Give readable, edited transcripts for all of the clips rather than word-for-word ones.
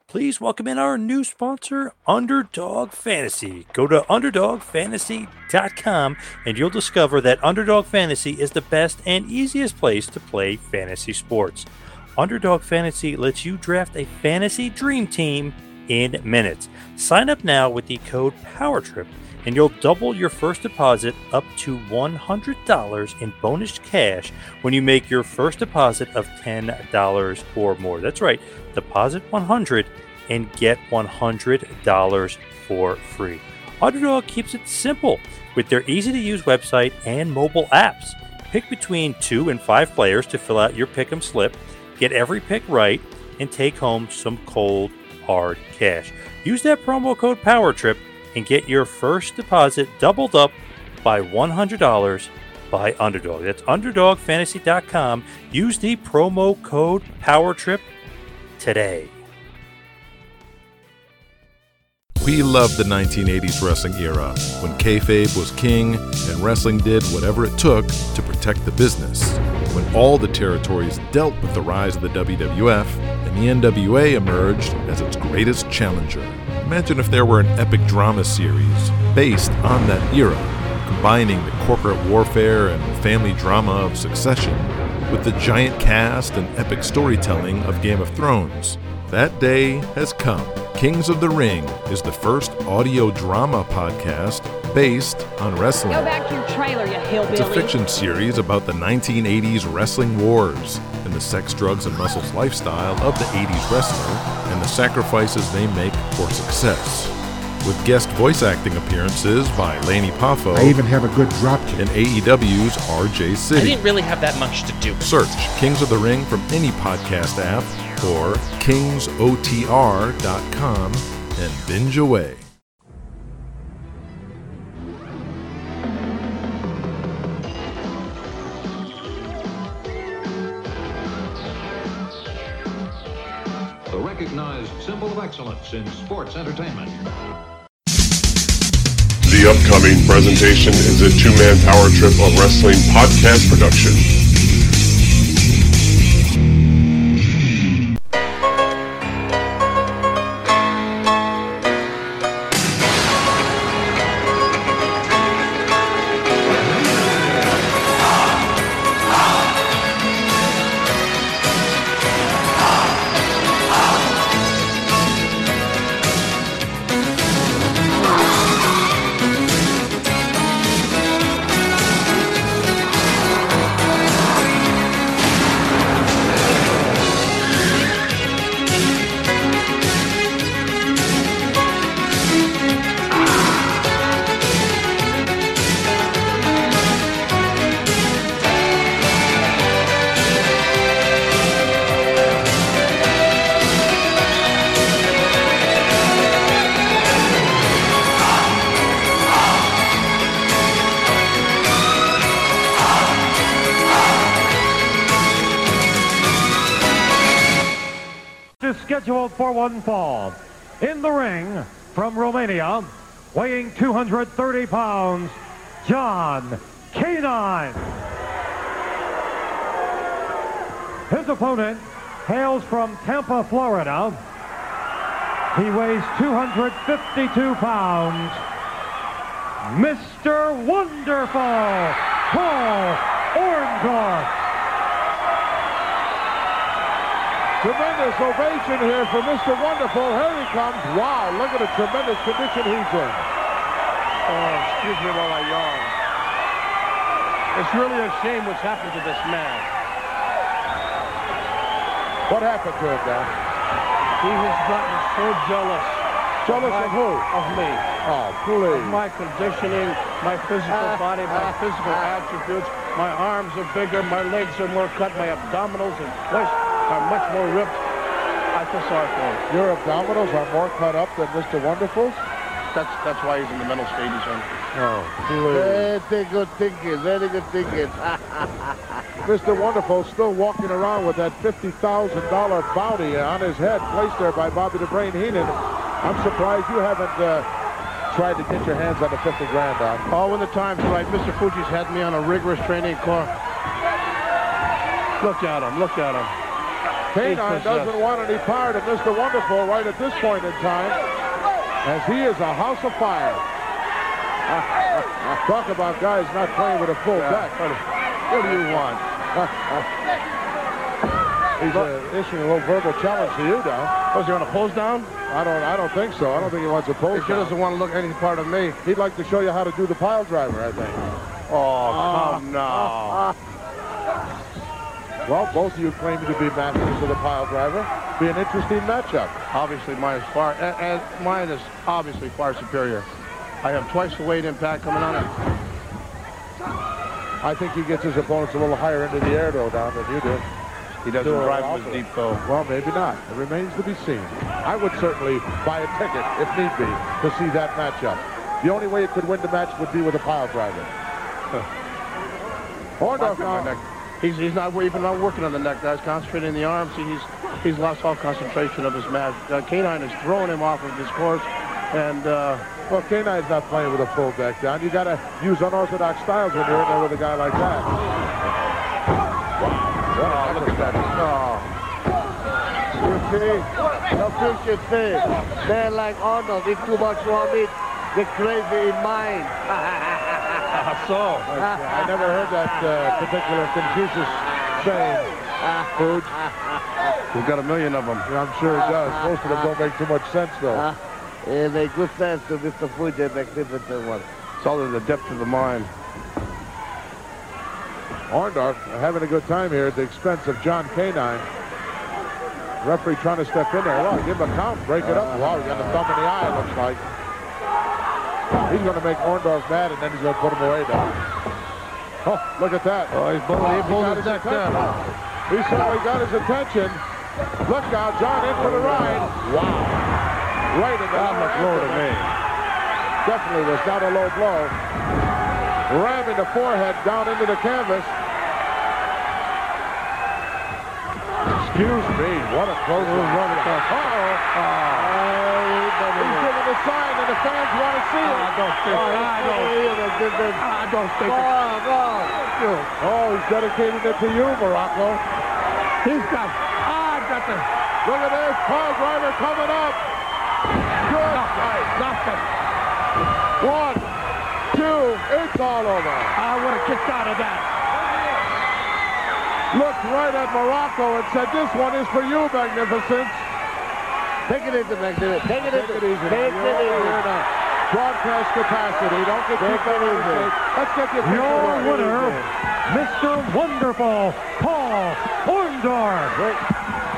Please welcome in our new sponsor, Underdog Fantasy. Go to UnderdogFantasy.com and you'll discover that Underdog Fantasy is the best and easiest place to play fantasy sports. Underdog Fantasy lets you draft a fantasy dream team in minutes. Sign up now with the code POWERTRIP and you'll double your first deposit up to $100 in bonus cash when you make your first deposit of $10 or more. That's right, deposit $100 and get $100 for free. Underdog keeps it simple with their easy-to-use website and mobile apps. Pick between 2 and 5 players to fill out your pick'em slip, get every pick right, and take home some cold, hard cash. Use that promo code POWERTRIP and get your first deposit doubled up by $100 by Underdog. That's UnderdogFantasy.com. Use the promo code POWERTRIP today. We loved the 1980s wrestling era, when kayfabe was king and wrestling did whatever it took to protect the business. When all the territories dealt with the rise of the WWF and the NWA emerged as its greatest challenger. Imagine if there were an epic drama series based on that era, combining the corporate warfare and family drama of Succession with the giant cast and epic storytelling of Game of Thrones. That day has come. Kings of the Ring is the first audio drama podcast based on wrestling. Go back to your trailer, you hillbilly. It's a fiction series about the 1980s wrestling wars and the sex, drugs, and muscles lifestyle of the 80s wrestler and the sacrifices they make for success. With guest voice acting appearances by Laney Poffo. I even have a good drop kick. And AEW's RJ City. I didn't really have that much to do. Search Kings of the Ring from any podcast app or kingsotr.com and binge away. The recognized symbol of excellence in sports entertainment. The upcoming presentation is a two-man power trip of wrestling podcast production. Scheduled for one fall. In the ring from Romania, weighing 230 pounds, John K9. His opponent hails from Tampa, Florida. He weighs 252 pounds. Mr. Wonderful, Paul Orndorff. Tremendous ovation here for Mr. Wonderful. Here he comes. Wow, look at the tremendous condition he's in. Oh, excuse me while I yawn. It's really a shame what's happened to this man. What happened to him, Dan? He has gotten so jealous. Jealous of who? Of me. Oh, please. Of my conditioning, my physical body, my physical attributes. My arms are bigger, my legs are more cut, my abdominals and waist are much more ripped. I feel sorry for him. Your abdominals are more cut up than Mr. Wonderful's? That's why he's in the mental state he's in. Oh, please. Very good thinking, very good thinking. Mr. Wonderful still walking around with that $50,000 bounty on his head placed there by Bobby the Brain Heenan. I'm surprised you haven't tried to get your hands on the 50 grand, Don. Oh, when the time's right. Mr. Fuji's had me on a rigorous training course. Look at him, look at him. K-9 doesn't want any part of Mr. Wonderful right at this point in time, as he is a house of fire. Talk about guys not playing with a full deck. What do you want? He's issuing a little verbal challenge to you, Don. Was he on a pose down? I don't think so. I don't think he wants a pose He doesn't want to look any part of me. He'd like to show you how to do the pile driver, I think. Oh, come now. Well, both of you claim to be masters of the pile driver. Be an interesting matchup. Obviously, mine is obviously far superior. I have twice the weight impact coming on it. I think he gets his opponents a little higher into the air, though, Don, than you do. He doesn't drive as deep, though. Well, maybe not. It remains to be seen. I would certainly buy a ticket, if need be, to see that matchup. The only way it could win the match would be with a pile driver. Orndorff now. He's not even not working on the neck, guys. Concentrating in the arms. He's lost all concentration of his match. K-9 is throwing him off of his course, and well, K-9's not playing with a full deck, Don. You got to use unorthodox styles when you're in there with a guy like that. Wow, look at that. You see, the fish is fair. They're like Arnold. If too much want it, get crazy in mind. I never heard that particular Confucius saying. Food. We've got a million of them. Yeah, I'm sure it does. Most of them don't make too much sense, though. They make good sense to Mr. Fuji, the magnificent one. It's all in the depth of the mind. Orndorff having a good time here at the expense of John K-9. Referee trying to step in there. Well, give him a count, break it up. Wow, he got a thumb in the eye, it looks like. He's going to make Orndorff mad, and then he's going to put him away, though. Oh, look at that. Oh, he pulled his neck down. He certainly got his attention. Look out, John in for the ride. Wow. Right in the blow to me. Definitely was not a low blow. Ramming the forehead down into the canvas. Excuse me, what a close run across. He's giving a sign and the fans want to see it. I don't think Oh, he's dedicating it to you, Morocco. He's got the... Look at this, pile driver coming up. Good night. Nothing. 1, 2, it's all over. I would have kicked out of that. Looked right at Morocco and said, this one is for you, Magnificence. Take it easy, Magnificent. Take it easy. Take it easy. Broadcast capacity. Don't get too easy. Let's get your winner, Mr. Wonderful, Paul Orndorff.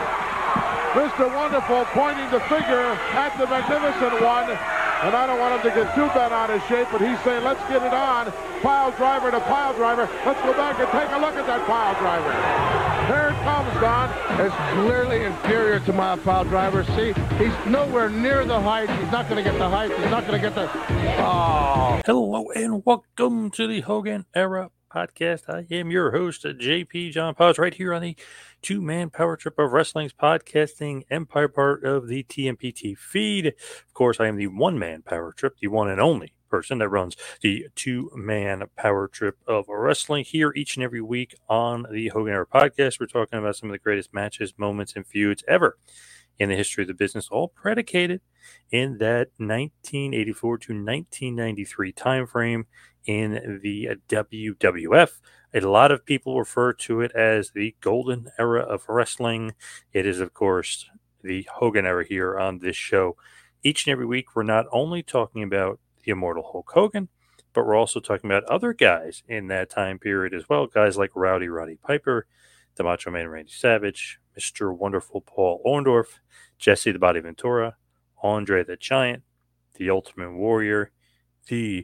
Mr. Wonderful pointing the finger at the Magnificent One. And I don't want him to get too bent out of shape, but he's saying, let's get it on. Pile driver to pile driver. Let's go back and take a look at that pile driver. There it comes, Don. It's clearly inferior to my pile driver. See, he's nowhere near the height. He's not going to get the height. He's not going to get the... Oh. Hello and welcome to the Hogan Era Podcast. I am your host, JP John Paz, right here on the two-man power trip of wrestling's podcasting empire, part of the TMPT feed. Of course, I am the one-man power trip, the one and only person that runs the two-man power trip of wrestling here each and every week on the Hogan Era Podcast. We're talking about some of the greatest matches, moments, and feuds ever in the history of the business, all predicated in that 1984 to 1993 time frame in the WWF. A lot of people refer to it as the golden era of wrestling. It is, of course, the Hogan era here on this show. Each and every week, we're not only talking about the immortal Hulk Hogan, but we're also talking about other guys in that time period as well. Guys like Roddy Piper, the Macho Man Randy Savage, Mr. Wonderful Paul Orndorff, Jesse the Body Ventura, Andre the Giant, the Ultimate Warrior, the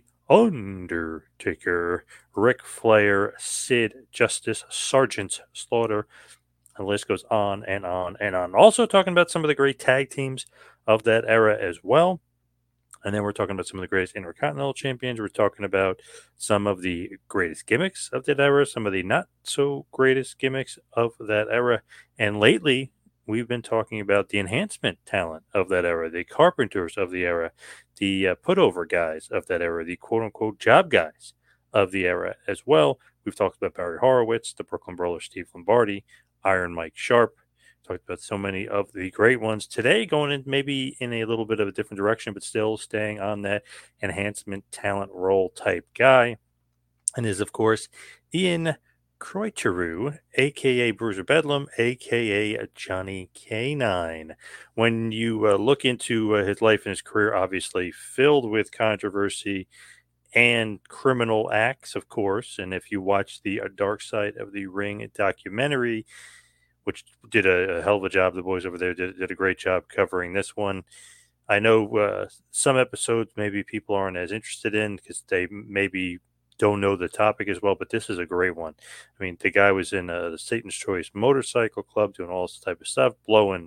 Undertaker, Ric Flair, Sid, Justice, Sergeant Slaughter. The list goes on and on and on. Also talking about some of the great tag teams of that era as well. And then we're talking about some of the greatest Intercontinental Champions. We're talking about some of the greatest gimmicks of that era, some of the not so greatest gimmicks of that era. And lately, we've been talking about the enhancement talent of that era, the carpenters of the era, the put-over guys of that era, the quote-unquote job guys of the era as well. We've talked about Barry Horowitz, the Brooklyn Brawler Steve Lombardi, Iron Mike Sharp, Talked about so many of the great ones today, going in maybe in a little bit of a different direction, but still staying on that enhancement talent role type guy. And is, of course, Ian Croyteru, a.k.a. Bruiser Bedlam, a.k.a. Johnny K9. When you look into his life and his career, obviously filled with controversy and criminal acts, of course. And if you watch the Dark Side of the Ring documentary, which did a hell of a job, the boys over there did a great job covering this one. I know some episodes maybe people aren't as interested in because they maybe don't know the topic as well, but this is a great one. I mean, the guy was in the Satan's Choice Motorcycle Club doing all this type of stuff, blowing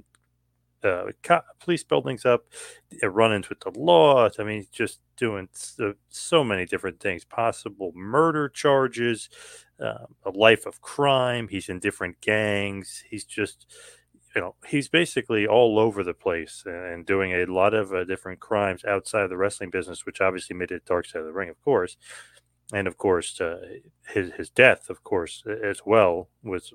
police buildings up, run-ins with the law. I mean, just doing so many different things, possible murder charges, a life of crime. He's in different gangs. He's just, he's basically all over the place and doing a lot of different crimes outside of the wrestling business, which obviously made it Dark Side of the Ring, of course. And of course, his death, of course, as well, was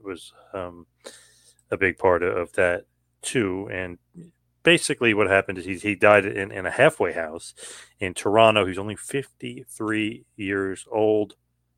a big part of that too. And basically, what happened is he died in a halfway house in Toronto. He's only 53 years old.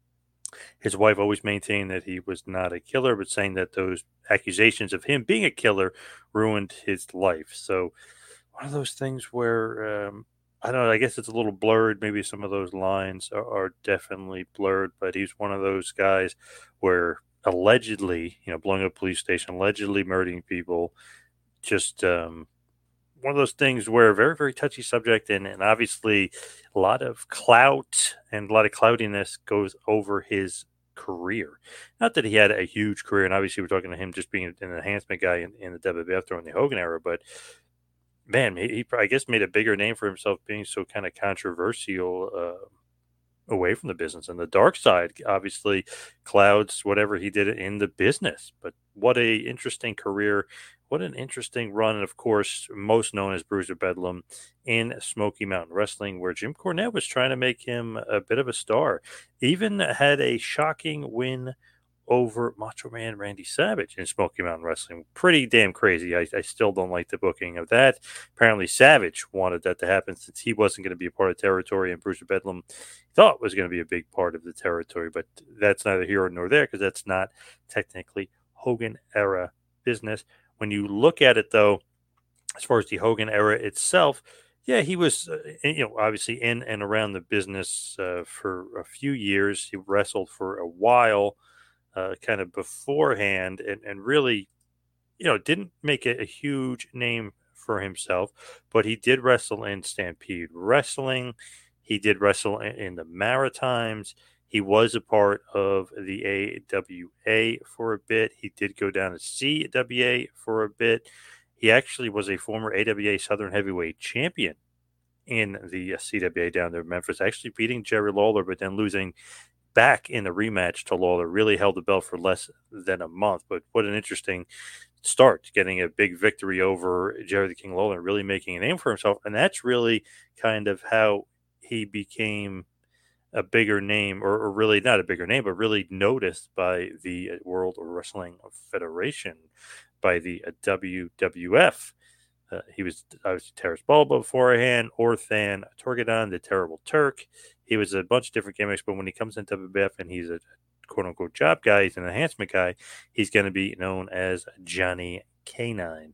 His wife always maintained that he was not a killer, but saying that those accusations of him being a killer ruined his life. So one of those things where I don't know, I guess it's a little blurred. Maybe some of those lines are definitely blurred, but he's one of those guys where allegedly, blowing up a police station, allegedly murdering people, just one of those things where very, very touchy subject, and obviously a lot of clout and a lot of cloudiness goes over his career. Not that he had a huge career, and obviously we're talking to him just being an enhancement guy in the WWF during the Hogan era, but man, he I guess made a bigger name for himself being so kind of controversial away from the business. And the dark side obviously clouds whatever he did in the business. But what a interesting career, what an interesting run. And of course, most known as Bruiser Bedlam in Smoky Mountain Wrestling, where Jim Cornette was trying to make him a bit of a star. Even had a shocking win over Macho Man Randy Savage in Smoky Mountain Wrestling. Pretty damn crazy. I still don't like the booking of that. Apparently Savage wanted that to happen since he wasn't going to be a part of territory, and Bruiser Bedlam thought was going to be a big part of the territory, but that's neither here nor there because that's not technically Hogan era business. When you look at it, though, as far as the Hogan era itself, yeah, he was, obviously in and around the business for a few years. He wrestled for a while, kind of beforehand, and really, didn't make a huge name for himself, but he did wrestle in Stampede Wrestling. He did wrestle in the Maritimes. He was a part of the AWA for a bit. He did go down to CWA for a bit. He actually was a former AWA Southern Heavyweight Champion in the CWA down there in Memphis, actually beating Jerry Lawler, but then losing back in the rematch to Lawler. Really held the belt for less than a month, but what an interesting start, getting a big victory over Jerry the King Lawler, really making a name for himself. And that's really kind of how he became a bigger name, or really not a bigger name, but really noticed by the World Wrestling Federation, by the WWF. He was obviously Terrence Bulba beforehand, Orthan Torgadon, the Terrible Turk. He was a bunch of different gimmicks, but when he comes into WWF and he's a quote-unquote job guy, he's an enhancement guy, he's going to be known as Johnny K9.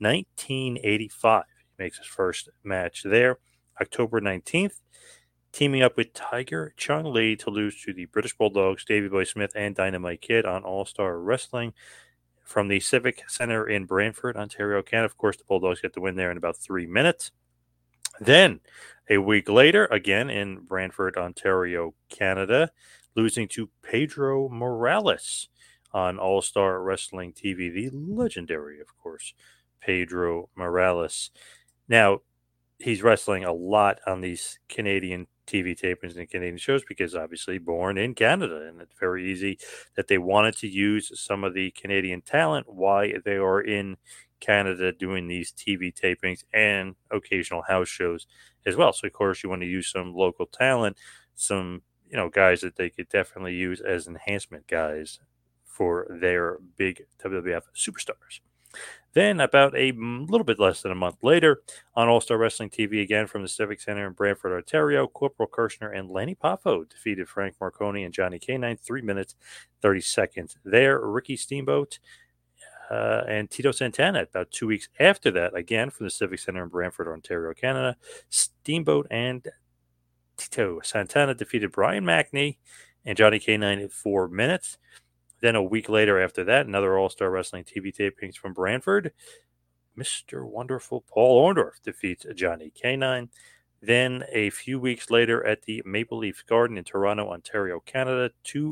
1985, he makes his first match there. October 19th, teaming up with Tiger Chung Lee to lose to the British Bulldogs, Davey Boy Smith, and Dynamite Kid on All-Star Wrestling from the Civic Center in Brantford, Ontario, Canada. Of course, the Bulldogs get the win there in about 3 minutes. Then, a week later, again in Brantford, Ontario, Canada, losing to Pedro Morales on All-Star Wrestling TV, the legendary, of course, Pedro Morales. Now, he's wrestling a lot on these Canadian TV tapings and Canadian shows because obviously born in Canada, and it's very easy that they wanted to use some of the Canadian talent while they are in Canada doing these TV tapings and occasional house shows as well. So of course you want to use some local talent, some guys that they could definitely use as enhancement guys for their big WWF superstars. Then, about a little bit less than a month later, on All-Star Wrestling TV, again from the Civic Center in Brantford, Ontario, Corporal Kirshner and Lanny Poffo defeated Frank Marconi and Johnny K9, 3 minutes, 30 seconds. There, Ricky Steamboat and Tito Santana, about 2 weeks after that, again from the Civic Center in Brantford, Ontario, Canada, Steamboat and Tito Santana defeated Brian McNee and Johnny K9 in 4 minutes. Then a week later after that, another All-Star Wrestling TV tapings from Brantford. Mr. Wonderful Paul Orndorff defeats Johnny K9. Then a few weeks later at the Maple Leaf Garden in Toronto, Ontario, Canada,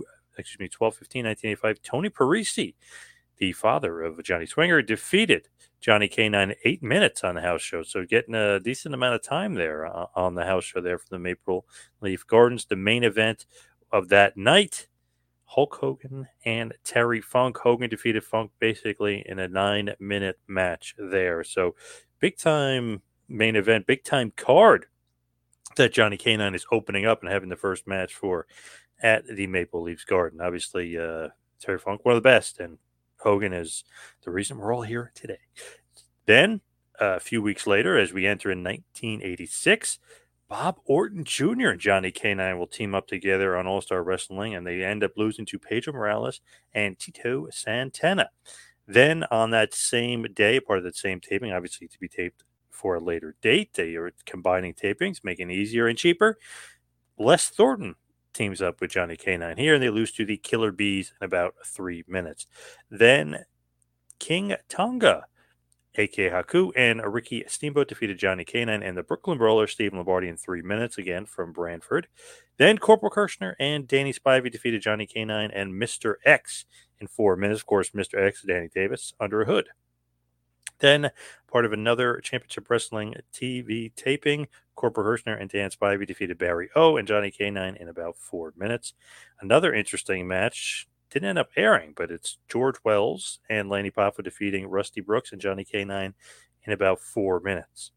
12/15/1985, Tony Parisi, the father of Johnny Swinger, defeated Johnny K9 in 8 minutes on the house show. So getting a decent amount of time there on the house show there for the Maple Leaf Gardens. The main event of that night, Hulk Hogan and Terry Funk. Hogan defeated Funk basically in a 9-minute match there. So big time main event, big time card that Johnny K9 is opening up and having the first match for at the Maple Leafs Garden. Obviously, Terry Funk, one of the best, and Hogan is the reason we're all here today. Then, a few weeks later, as we enter in 1986, Bob Orton Jr. and Johnny K9 will team up together on All-Star Wrestling, and they end up losing to Pedro Morales and Tito Santana. Then, on that same day, part of that same taping, obviously to be taped for a later date, they are combining tapings, making it easier and cheaper. Les Thornton teams up with Johnny K9 here, and they lose to the Killer Bees in about 3 minutes. Then, King Tonga, a.k.a. Haku, and Ricky Steamboat defeated Johnny K9 and the Brooklyn Brawler, Steve Lombardi, in 3 minutes, again from Brantford. Then Corporal Kirshner and Danny Spivey defeated Johnny K9 and Mr. X in 4 minutes. Of course, Mr. X, Danny Davis, under a hood. Then, part of another Championship Wrestling TV taping, Corporal Kirshner and Dan Spivey defeated Barry O and Johnny K9 in about 4 minutes. Another interesting match didn't end up airing, but it's George Wells and Lanny Poffo defeating Rusty Brooks and Johnny K9 in about 4 minutes.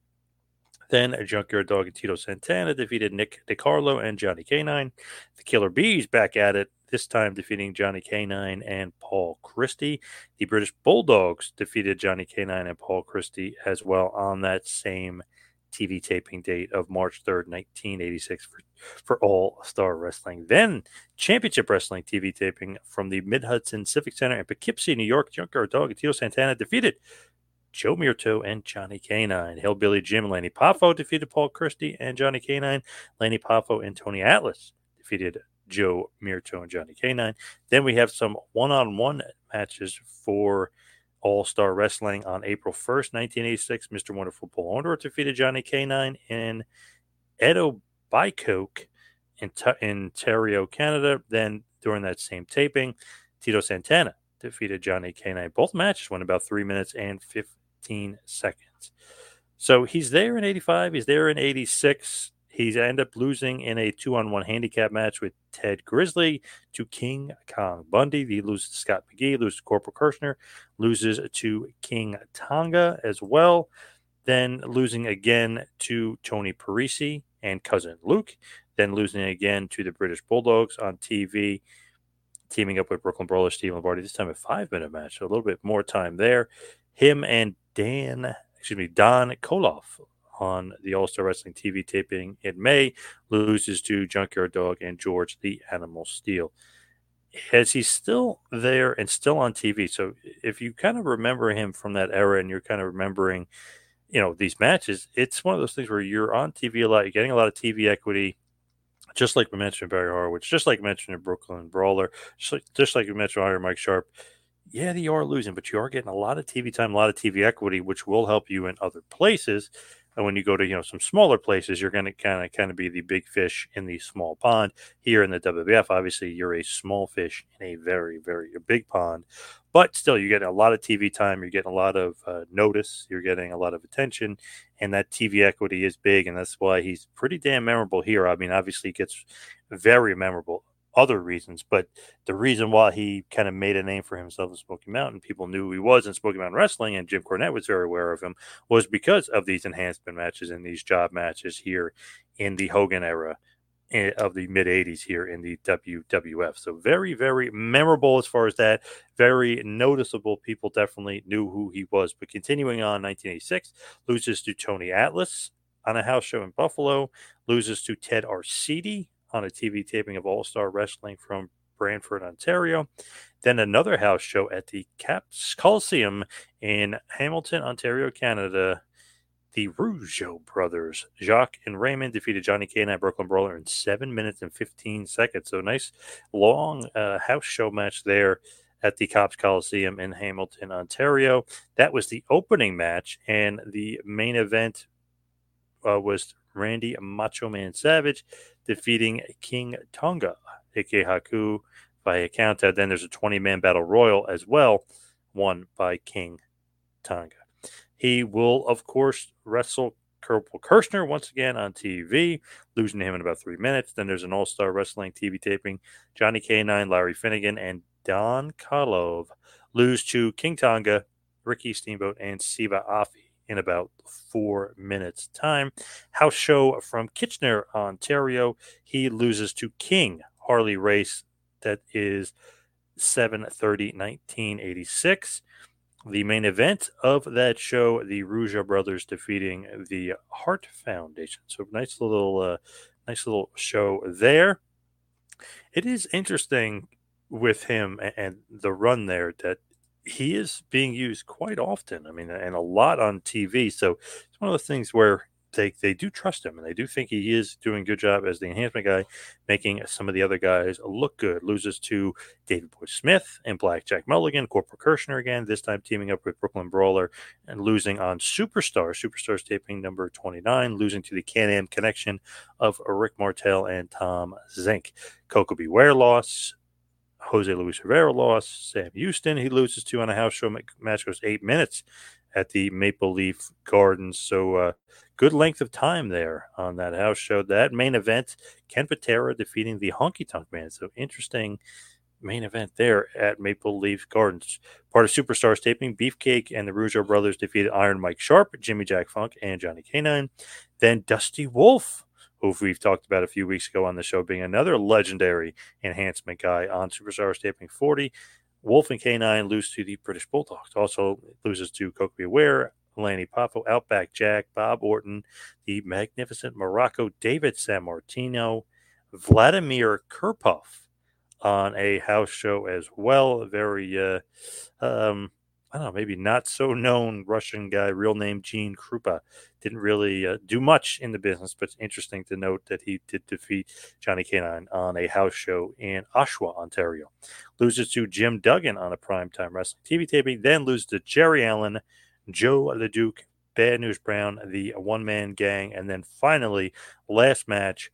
Then a Junkyard Dog and Tito Santana defeated Nick DiCarlo and Johnny K9. The Killer Bees back at it, this time defeating Johnny K9 and Paul Christie. The British Bulldogs defeated Johnny K9 and Paul Christie as well on that same TV taping date of March 3rd, 1986 for All-Star Wrestling. Then Championship Wrestling TV taping from the Mid-Hudson Civic Center in Poughkeepsie, New York. Junkyard Dog and Tito Santana defeated Joe Mirto and Johnny K9. Hillbilly Jim and Lanny Poffo defeated Paul Christie and Johnny K9. Lanny Poffo and Tony Atlas defeated Joe Mirto and Johnny K9. Then we have some one-on-one matches for All-Star Wrestling on April 1st, 1986. Mr. Wonderful Paul Orndorff defeated Johnny K9 in Edo Bikoke in Ontario, Canada. Then during that same taping, Tito Santana defeated Johnny K9. Both matches went about 3 minutes and 15 seconds. So he's there in 85. He's there in 86. He's ended up losing in a 2-on-1 handicap match with Ted Grizzly to King Kong Bundy. He loses to Scott McGee, loses to Corporal Kirshner, loses to King Tonga as well. Then losing again to Tony Parisi and Cousin Luke. Then losing again to the British Bulldogs on TV, teaming up with Brooklyn Brawler, Steve Lombardi, this time a 5-minute match, so a little bit more time there. Him and Don Koloff on the All-Star Wrestling TV taping in May, loses to Junkyard Dog and George the Animal Steel. As he's still there and still on TV, so if you kind of remember him from that era and you're kind of remembering, these matches, it's one of those things where you're on TV a lot, you're getting a lot of TV equity, just like we mentioned Barry Horowitz, just like we mentioned in Brooklyn Brawler, just like we mentioned Iron Mike Sharp. Yeah, you are losing, but you are getting a lot of TV time, a lot of TV equity, which will help you in other places. And when you go to some smaller places, you're going to kind of be the big fish in the small pond. Here in the WWF, obviously, you're a small fish in a very, very big pond. But still, you're getting a lot of TV time. You're getting a lot of notice. You're getting a lot of attention. And that TV equity is big, and that's why he's pretty damn memorable here. I mean, obviously, he gets very memorable other reasons, but the reason why he kind of made a name for himself in Smoky Mountain, people knew who he was in Smoky Mountain Wrestling, and Jim Cornette was very aware of him, was because of these enhancement matches and these job matches here in the Hogan era of the mid 80s here in the WWF. So very, very memorable as far as that. Very noticeable. People definitely knew who he was. But continuing on, 1986, loses to Tony Atlas on a house show in Buffalo, loses to Ted Arcidi on a TV taping of All Star Wrestling from Brantford, Ontario. Then another house show at the Caps Coliseum in Hamilton, Ontario, Canada. The Rougeau brothers, Jacques and Raymond, defeated Johnny K-9 Brooklyn Brawler in 7 minutes and 15 seconds. So nice long house show match there at the Cops Coliseum in Hamilton, Ontario. That was the opening match, and the main event was Randy Macho Man Savage defeating King Tonga, a.k.a. Haku, via countout. Then there's a 20-man battle royal as well, won by King Tonga. He will, of course, wrestle Kerpel Kirshner once again on TV, losing to him in about 3 minutes. Then there's an All-Star Wrestling TV taping. Johnny K-9, Larry Finnegan, and Don Karlov lose to King Tonga, Ricky Steamboat, and Siva Afi in about 4 minutes' time. House show from Kitchener, Ontario. He loses to King Harley Race. That is 7/30/1986. The main event of that show, the Rougeau brothers defeating the Hart Foundation. So nice little show there. It is interesting with him and the run there that he is being used quite often. I mean, and a lot on TV. So it's one of those things where they do trust him, and they do think he is doing a good job as the enhancement guy, making some of the other guys look good. Loses to David Boy Smith and Blackjack Mulligan, Corporal Kirshner again, this time teaming up with Brooklyn Brawler, and losing on Superstars taping number 29, losing to the Can-Am Connection of Rick Martel and Tom Zink. Coco Beware loss. Jose Luis Rivera loss. Sam Houston he loses to on a house show. Match goes 8 minutes at the Maple Leaf Gardens. So good length of time there on that house show. That main event, Ken Patera defeating the Honky Tonk Man. So interesting main event there at Maple Leaf Gardens. Part of Superstars taping, Beefcake and the Rougeau brothers defeated Iron Mike Sharp, Jimmy Jack Funk, and Johnny K-9. Then Dusty Wolf, who we've talked about a few weeks ago on the show, being another legendary enhancement guy on Superstars taping 40. Wolf and K-9 lose to the British Bulldogs. Also loses to Coco Beware, Lanny Poffo, Outback Jack, Bob Orton, the magnificent Morocco David Sammartino, Vladimir Karpov on a house show as well. A very, I don't know, maybe not so known Russian guy, real name Gene Krupa. Didn't really do much in the business, but it's interesting to note that he did defeat Johnny K-9 on a house show in Oshawa, Ontario. Loses to Jim Duggan on a primetime wrestling TV taping, then loses to Jerry Allen, Joe LeDuc, Bad News Brown, the one-man gang, and then finally, last match,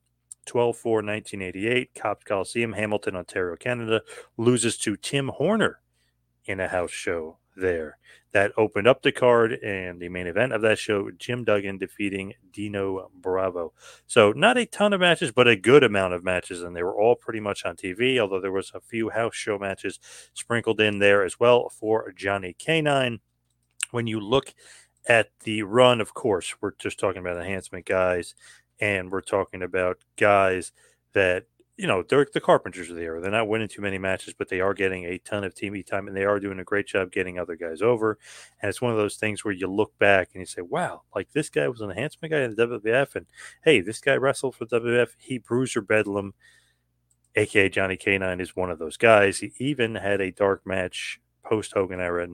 12/4/1988, Cops Coliseum, Hamilton, Ontario, Canada, loses to Tim Horner in a house show there. That opened up the card, and the main event of that show, Jim Duggan defeating Dino Bravo. So not a ton of matches, but a good amount of matches, and they were all pretty much on TV, although there was a few house show matches sprinkled in there as well for Johnny K-9. When you look at the run, of course, we're just talking about enhancement guys, and we're talking about guys that, you know, the Carpenters are there. They're not winning too many matches, but they are getting a ton of TV time, and they are doing a great job getting other guys over. And it's one of those things where you look back and you say, wow, like this guy was an enhancement guy in the WWF, and hey, this guy wrestled for WWF. He Bruiser Bedlam, a.k.a. Johnny K-9, is one of those guys. He even had a dark match post-Hogan era,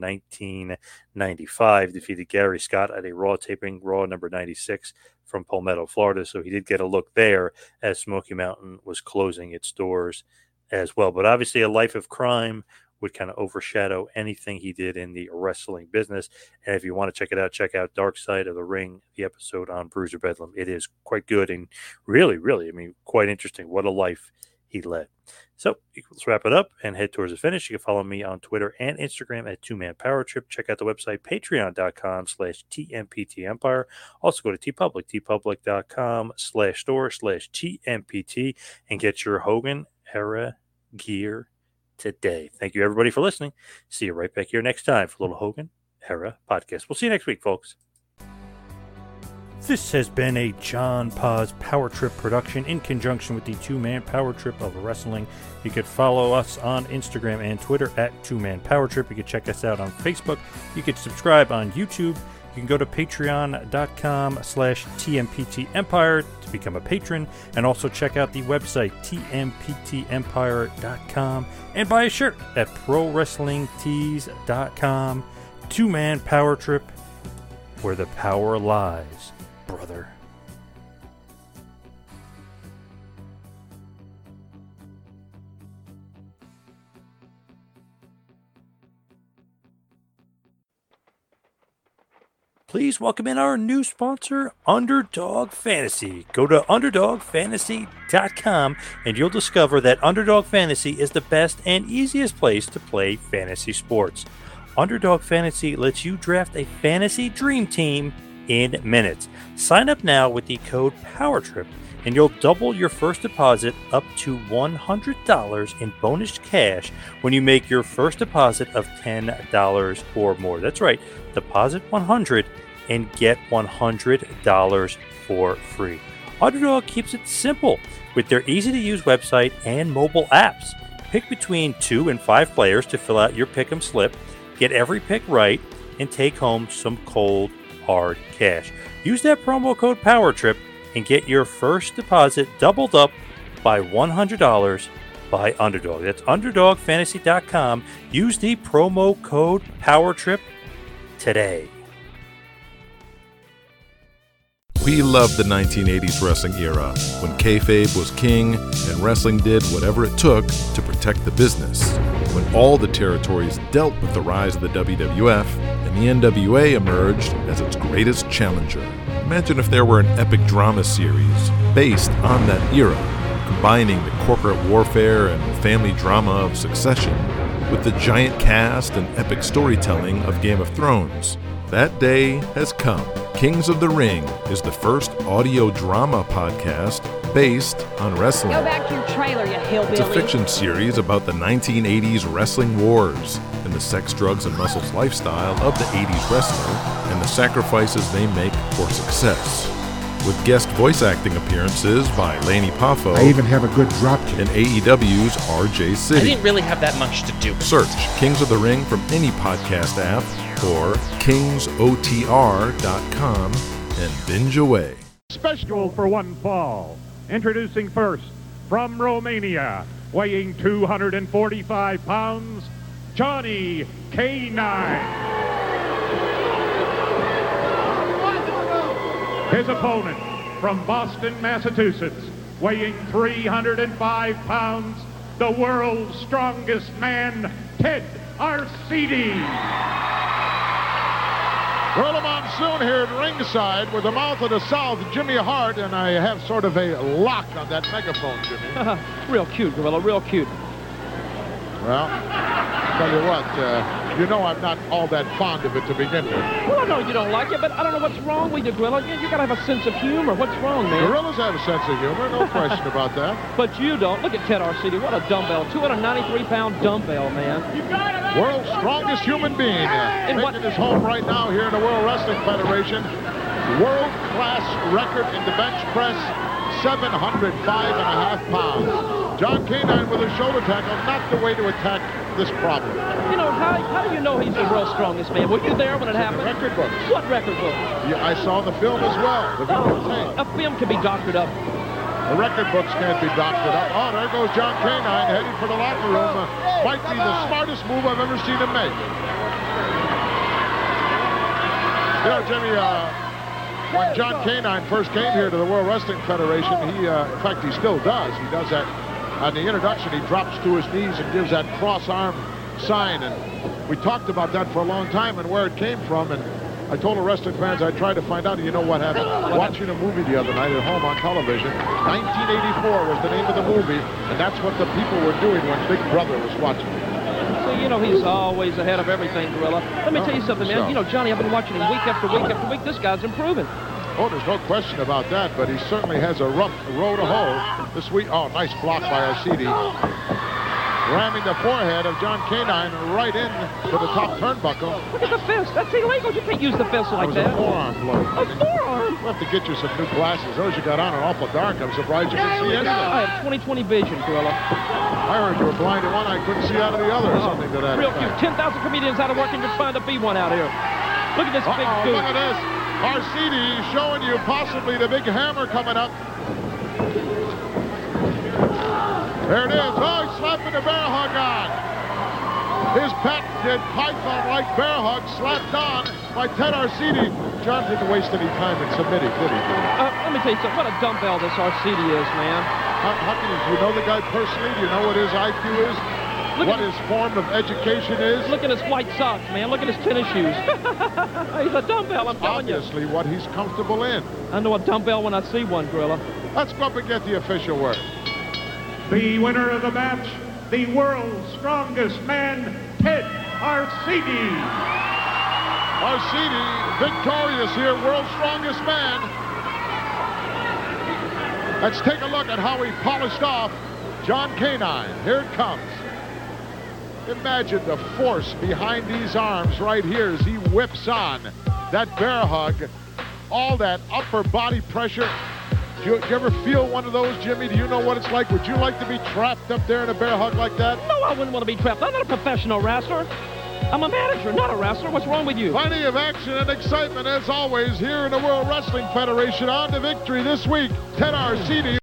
1995, defeated Gary Scott at a Raw taping, Raw number 96 from Palmetto, Florida. So he did get a look there as Smoky Mountain was closing its doors as well. But obviously a life of crime would kind of overshadow anything he did in the wrestling business. And if you want to check it out, check out Dark Side of the Ring, the episode on Bruiser Bedlam. It is quite good and really, really, I mean, quite interesting. What a life he led. So let's wrap it up and head towards the finish. You can follow me on Twitter and Instagram at 2Man Power Trip. Check out the website, patreon.com/TMPT-Empire. Also go to TeePublic, tpublic.com/store/TMPT, and get your Hogan era gear today. Thank you, everybody, for listening. See you right back here next time for a little Hogan era podcast. We'll see you next week, folks. This has been a John Paz Power Trip production in conjunction with the Two-Man Power Trip of Wrestling. You could follow us on Instagram and Twitter at Two-Man Power Trip. You could check us out on Facebook. You could subscribe on YouTube. You can go to patreon.com/TMPT Empire to become a patron, and also check out the website tmptempire.com and buy a shirt at prowrestlingtees.com. Two-Man Power Trip, where the power lies, brother. Please welcome in our new sponsor, Underdog Fantasy. Go to UnderdogFantasy.com and you'll discover that Underdog Fantasy is the best and easiest place to play fantasy sports. Underdog Fantasy lets you draft a fantasy dream team in minutes. Sign up now with the code POWERTRIP and you'll double your first deposit up to $100 in bonus cash when you make your first deposit of $10 or more. That's right, deposit $100 and get $100 for free. Underdog keeps it simple with their easy-to-use website and mobile apps. Pick between 2 and 5 players to fill out your pick'em slip, get every pick right, and take home some cold, hard cash. Use that promo code POWERTRIP and get your first deposit doubled up by $100 by Underdog. That's UnderdogFantasy.com. Use the promo code POWERTRIP today. We loved the 1980s wrestling era, when kayfabe was king and wrestling did whatever it took to protect the business. When all the territories dealt with the rise of the WWF and the NWA emerged as its greatest challenger. Imagine if there were an epic drama series based on that era, combining the corporate warfare and family drama of Succession with the giant cast and epic storytelling of Game of Thrones. That day has come. Kings of the Ring is the first audio drama podcast based on wrestling. Go back to your trailer, you hillbilly. It's a fiction series about the 1980s wrestling wars and the sex, drugs, and muscles lifestyle of the 80s wrestler and the sacrifices they make for success. With guest voice acting appearances by Laney Poffo. I even have a good drop kick. And AEW's RJ City. I didn't really have that much to do. Search Kings of the Ring from any podcast app or kingsotr.com and binge away. Special for one fall. Introducing first, from Romania, weighing 245 pounds, Johnny K9. His opponent, from Boston, Massachusetts, weighing 305 pounds, the world's strongest man, Ted Arcidi. Gorilla Monsoon here at ringside with the mouth of the South, Jimmy Hart, and I have sort of a lock on that megaphone, Jimmy. Real cute, Gorilla, real cute. Well, tell you what, you know I'm not all that fond of it to begin with. Well, I know you don't like it, but I don't know what's wrong with you, Gorilla. You gotta have a sense of humor. What's wrong, man? Gorillas have a sense of humor, no question about that. But you don't. Look at Ted Arcidi. What a dumbbell. 293-pound dumbbell, man. World's strongest human being. Making his home right now here in the World Wrestling Federation. World-class record in the bench press, 705.5 pounds. John K9 with a shoulder tackle, not the way to attack this problem. You know, how do you know he's the world's strongest man? Were you there when it happened? Record books. What record book? Yeah, I saw the film as well. The videotape. A film can be doctored up. The record books can't be doctored up. Oh, there goes John K9 heading for the locker room. Might be the smartest move I've ever seen him make. You know, Jimmy, when John K9 first came here to the World Wrestling Federation, he, in fact, he still does. He does that on the introduction. He drops to his knees and gives that cross-arm sign. And we talked about that for a long time and where it came from. And I told the wrestling fans I'd try to find out. And you know what happened? Watching a movie the other night at home on television. 1984 was the name of the movie. And that's what the people were doing when Big Brother was watching. So, you know, he's always ahead of everything, Gorilla. Let me tell you something, man. You know, Johnny, I've been watching him week after week after week. This guy's improving. Oh, there's no question about that, but he certainly has a rough road to hoe this week. Oh, nice block by Arcidi. ramming the forehead of John Canine right in to the top turnbuckle. Look at the fist. That's illegal. You can't use the fist like that. It was a forearm blow. A forearm? We'll have to get you some new glasses. Those you got on are awful dark. I'm surprised you can see anything. I have 20/20 vision, Gorilla. I heard you were blind in one eye, couldn't see out of the other, or something to that Real effect. cute. 10,000 comedians out of work and just find a B1 out here. Look at this big dude. Look at this. Arcidi showing you possibly the big hammer coming up. There it is. Oh, he's slapping the bear hug on. His patented python-like bear hug slapped on by Ted Arcidi. John didn't waste any time in submitting, did he? Let me tell you something. What a dumbbell this Arcidi is, man. How can you know the guy personally? Do you know what his IQ is? What his form of education is? Look at his white socks, man. Look at his tennis shoes. He's a dumbbell, I'm telling you. Obviously what he's comfortable in. I know a dumbbell when I see one, Gorilla. Let's go up and get the official word. The winner of the match, the world's strongest man, Ted Arcidi. Arcidi, victorious here, world's strongest man. Let's take a look at how he polished off John Canine. Here it comes. Imagine the force behind these arms right here as he whips on that bear hug. All that upper body pressure. Do you ever feel one of those, Jimmy? Do you know what it's like? Would you like to be trapped up there in a bear hug like that? No, I wouldn't want to be trapped. I'm not a professional wrestler. I'm a manager, not a wrestler. What's wrong with you? Plenty of action and excitement, as always, here in the World Wrestling Federation. On to victory this week, Ted Arcidi.